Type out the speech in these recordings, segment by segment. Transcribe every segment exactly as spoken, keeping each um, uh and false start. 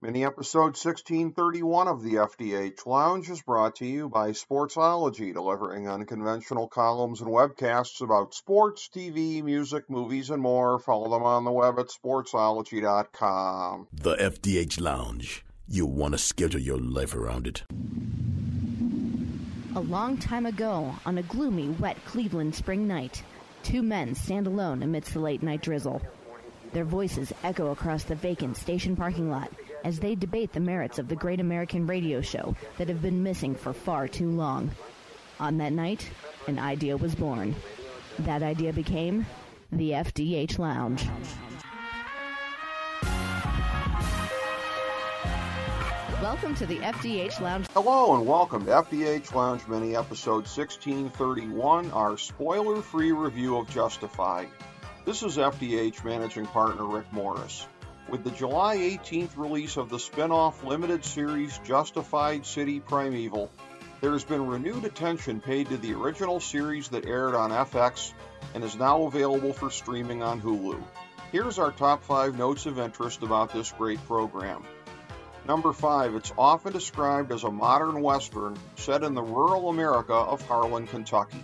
Mini episode sixteen thirty-one of the F D H Lounge is brought to you by Sportsology, delivering unconventional columns and webcasts about sports, T V, music, movies, and more. Follow them on the web at sportsology dot com. The F D H Lounge. You want to schedule your life around it. A long time ago, on a gloomy, wet Cleveland spring night, two men stand alone amidst the late-night drizzle. Their voices echo across the vacant station parking lot as they debate the merits of the great American radio show that have been missing for far too long. On that night, an idea was born. That idea became the F D H Lounge. Welcome to the F D H Lounge. Hello and welcome to F D H Lounge Mini episode sixteen thirty-one, our spoiler-free review of Justified. This is F D H managing partner Rick Morris. With the July eighteenth release of the spin-off limited series Justified City Primeval, there has been renewed attention paid to the original series that aired on F X and is now available for streaming on Hulu. Here's our top five notes of interest about this great program. Number five, it's often described as a modern Western set in the rural America of Harlan, Kentucky.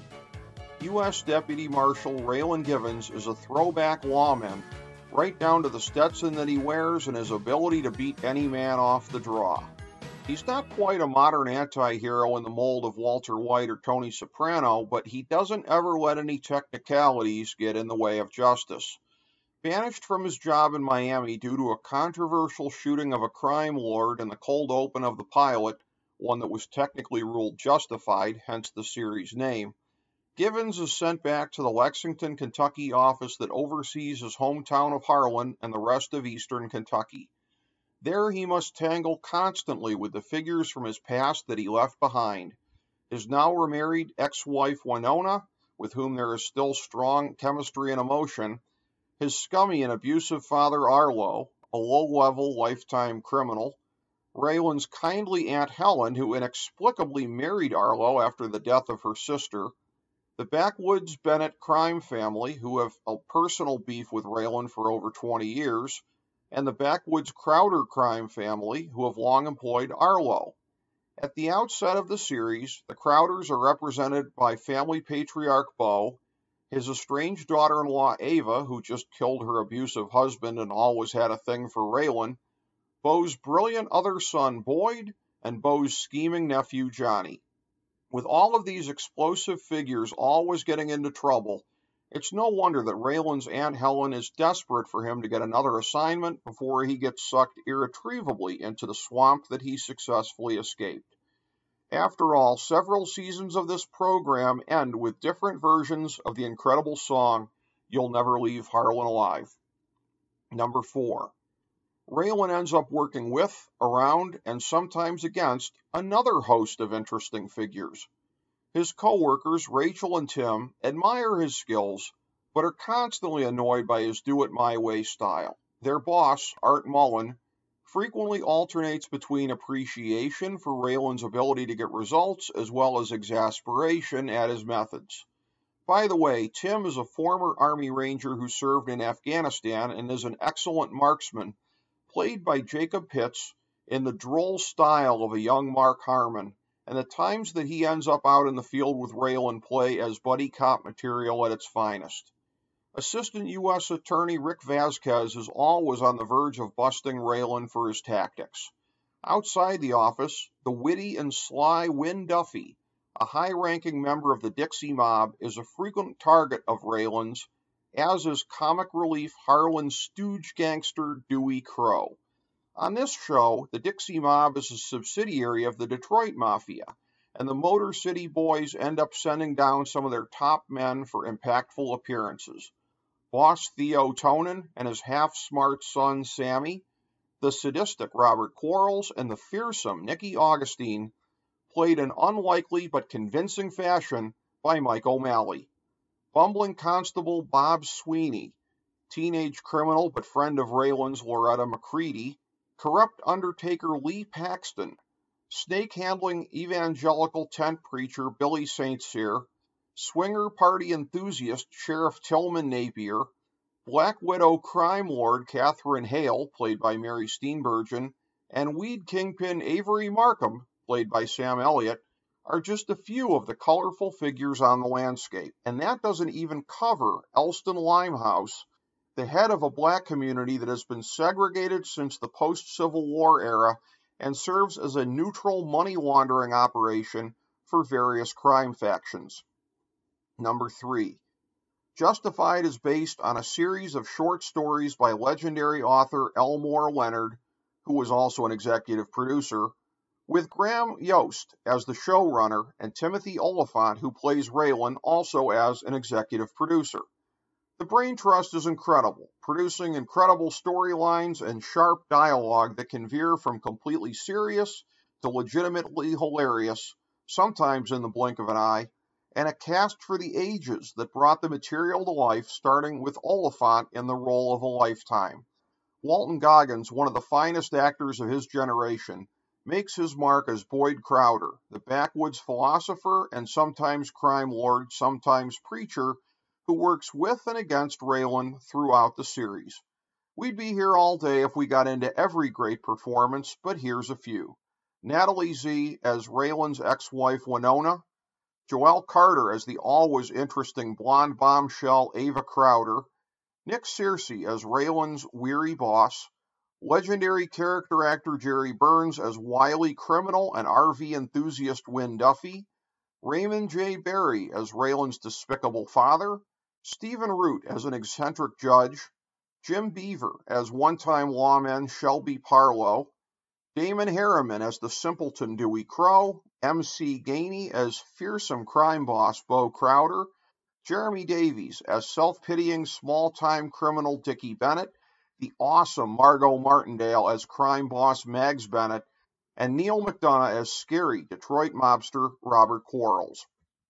U S Deputy Marshal Raylan Givens is a throwback lawman, right down to the Stetson that he wears and his ability to beat any man off the draw. He's not quite a modern anti-hero in the mold of Walter White or Tony Soprano, but he doesn't ever let any technicalities get in the way of justice. Banished from his job in Miami due to a controversial shooting of a crime lord in the cold open of the pilot, one that was technically ruled justified, hence the series name, Givens is sent back to the Lexington, Kentucky office that oversees his hometown of Harlan and the rest of eastern Kentucky. There he must tangle constantly with the figures from his past that he left behind. His now remarried ex-wife Winona, with whom there is still strong chemistry and emotion, his scummy and abusive father Arlo, a low-level lifetime criminal, Raylan's kindly Aunt Helen, who inexplicably married Arlo after the death of her sister, the Backwoods Bennett crime family, who have a personal beef with Raylan for over twenty years, and the Backwoods Crowder crime family, who have long employed Arlo. At the outset of the series, the Crowders are represented by family patriarch Bo, his estranged daughter-in-law Ava, who just killed her abusive husband and always had a thing for Raylan, Bo's brilliant other son Boyd, and Bo's scheming nephew Johnny. With all of these explosive figures always getting into trouble, it's no wonder that Raylan's Aunt Helen is desperate for him to get another assignment before he gets sucked irretrievably into the swamp that he successfully escaped. After all, several seasons of this program end with different versions of the incredible song, You'll Never Leave Harlan Alive. Number four. Raylan ends up working with, around, and sometimes against another host of interesting figures. His co-workers, Rachel and Tim, admire his skills, but are constantly annoyed by his do-it-my-way style. Their boss, Art Mullen, frequently alternates between appreciation for Raylan's ability to get results as well as exasperation at his methods. By the way, Tim is a former Army Ranger who served in Afghanistan and is an excellent marksman, played by Jacob Pitts in the droll style of a young Mark Harmon, and the times that he ends up out in the field with Raylan play as buddy cop material at its finest. Assistant U S Attorney Rick Vasquez is always on the verge of busting Raylan for his tactics. Outside the office, the witty and sly Win Duffy, a high-ranking member of the Dixie Mob, is a frequent target of Raylan's, as is comic relief Harlan stooge gangster Dewey Crow. On this show, the Dixie Mob is a subsidiary of the Detroit Mafia, and the Motor City Boys end up sending down some of their top men for impactful appearances. Boss Theo Tonin and his half-smart son Sammy, the sadistic Robert Quarles, and the fearsome Nicky Augustine, played in unlikely but convincing fashion by Mike O'Malley. Bumbling Constable Bob Sweeney, teenage criminal but friend of Raylan's Loretta McCready, corrupt Undertaker Lee Paxton, snake-handling evangelical tent preacher Billy Saint Cyr, swinger party enthusiast Sheriff Tillman Napier, Black Widow crime lord Catherine Hale, played by Mary Steenburgen, and weed kingpin Avery Markham, played by Sam Elliott, are just a few of the colorful figures on the landscape, and that doesn't even cover Elston Limehouse, the head of a black community that has been segregated since the post-Civil War era and serves as a neutral money laundering operation for various crime factions. Number three, Justified is based on a series of short stories by legendary author Elmore Leonard, who was also an executive producer, with Graham Yost as the showrunner and Timothy Oliphant, who plays Raylan, also as an executive producer. The Brain Trust is incredible, producing incredible storylines and sharp dialogue that can veer from completely serious to legitimately hilarious, sometimes in the blink of an eye, and a cast for the ages that brought the material to life, starting with Oliphant in the role of a lifetime. Walton Goggins, one of the finest actors of his generation, makes his mark as Boyd Crowder, the backwoods philosopher and sometimes crime lord, sometimes preacher, who works with and against Raylan throughout the series. We'd be here all day if we got into every great performance, but here's a few. Natalie Zee as Raylan's ex-wife Winona, Joelle Carter as the always interesting blonde bombshell Ava Crowder, Nick Searcy as Raylan's weary boss, legendary character actor Jerry Burns as wily criminal and R V enthusiast Wynn Duffy, Raymond J. Barry as Raylan's despicable father, Stephen Root as an eccentric judge, Jim Beaver as one-time lawman Shelby Parlow, Damon Harriman as the simpleton Dewey Crow, M C Gainey as fearsome crime boss Bo Crowder, Jeremy Davies as self-pitying small-time criminal Dickie Bennett, the awesome Margot Martindale as crime boss Mags Bennett, and Neil McDonough as scary Detroit mobster Robert Quarles.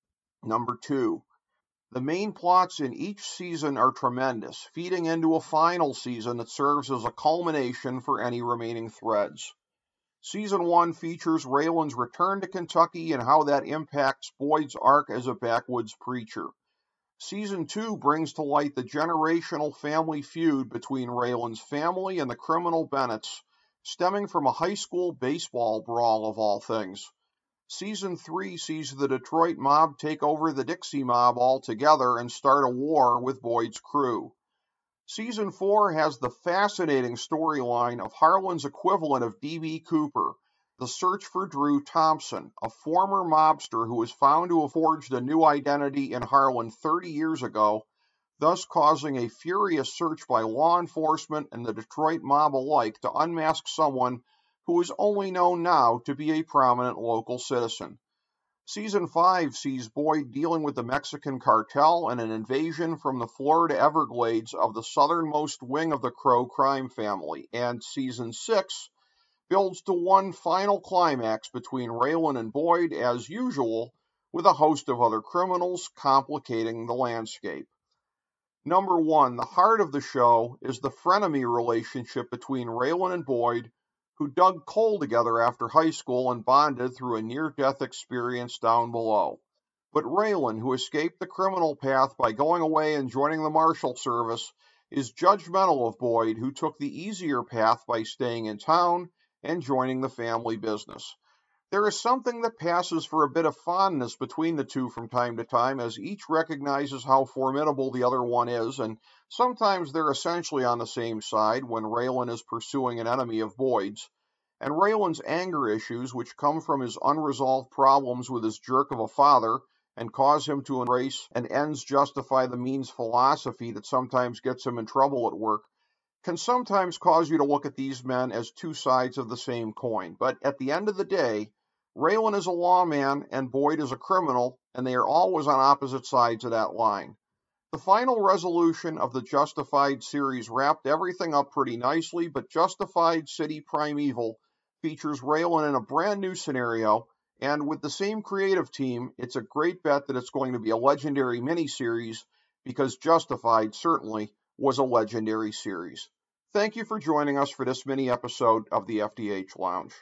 Number two, the main plots in each season are tremendous, feeding into a final season that serves as a culmination for any remaining threads. Season one features Raylan's return to Kentucky and how that impacts Boyd's arc as a backwoods preacher. Season two brings to light the generational family feud between Raylan's family and the criminal Bennetts, stemming from a high school baseball brawl of all things. Season three sees the Detroit mob take over the Dixie mob altogether and start a war with Boyd's crew. Season four has the fascinating storyline of Harlan's equivalent of D B Cooper, the search for Drew Thompson, a former mobster who was found to have forged a new identity in Harlan thirty years ago, thus causing a furious search by law enforcement and the Detroit mob alike to unmask someone who is only known now to be a prominent local citizen. Season five sees Boyd dealing with the Mexican cartel and an invasion from the Florida Everglades of the southernmost wing of the Crow crime family, and Season six builds to one final climax between Raylan and Boyd, as usual, with a host of other criminals complicating the landscape. Number one, the heart of the show is the frenemy relationship between Raylan and Boyd, who dug coal together after high school and bonded through a near-death experience down below. But Raylan, who escaped the criminal path by going away and joining the Marshal Service, is judgmental of Boyd, who took the easier path by staying in town and joining the family business. There is something that passes for a bit of fondness between the two from time to time, as each recognizes how formidable the other one is, and sometimes they're essentially on the same side when Raylan is pursuing an enemy of Boyd's. And Raylan's anger issues, which come from his unresolved problems with his jerk of a father and cause him to embrace an ends justify the means philosophy that sometimes gets him in trouble at work, can sometimes cause you to look at these men as two sides of the same coin. But at the end of the day, Raylan is a lawman and Boyd is a criminal, and they are always on opposite sides of that line. The final resolution of the Justified series wrapped everything up pretty nicely, but Justified City Primeval features Raylan in a brand new scenario, and with the same creative team, it's a great bet that it's going to be a legendary miniseries, because Justified certainly was a legendary series. Thank you for joining us for this mini episode of the F D H Lounge.